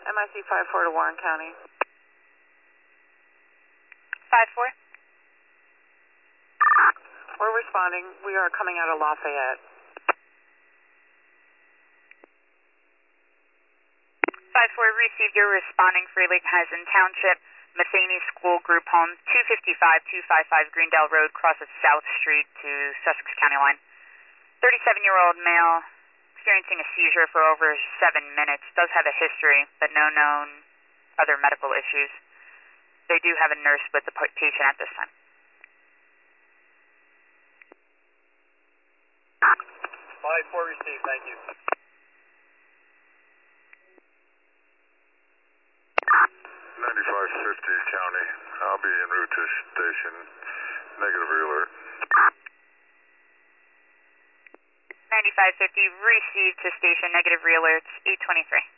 MIC 54 to Warren County. 5-4. We're responding. We are coming out of Lafayette. 5-4, received. You're responding for Lake Hazen Township, Matheny School Group Home, 255 Greendale Road, cross of South Street to Sussex County line. 37-year-old male, experiencing a seizure for over 7 minutes, does have a history, but no known other medical issues. They do have a nurse with the patient at this time. 5-4 received, thank you. 9550 County. I'll be en route to station. Negative alert. 9550, received to station, negative re-alerts, 823.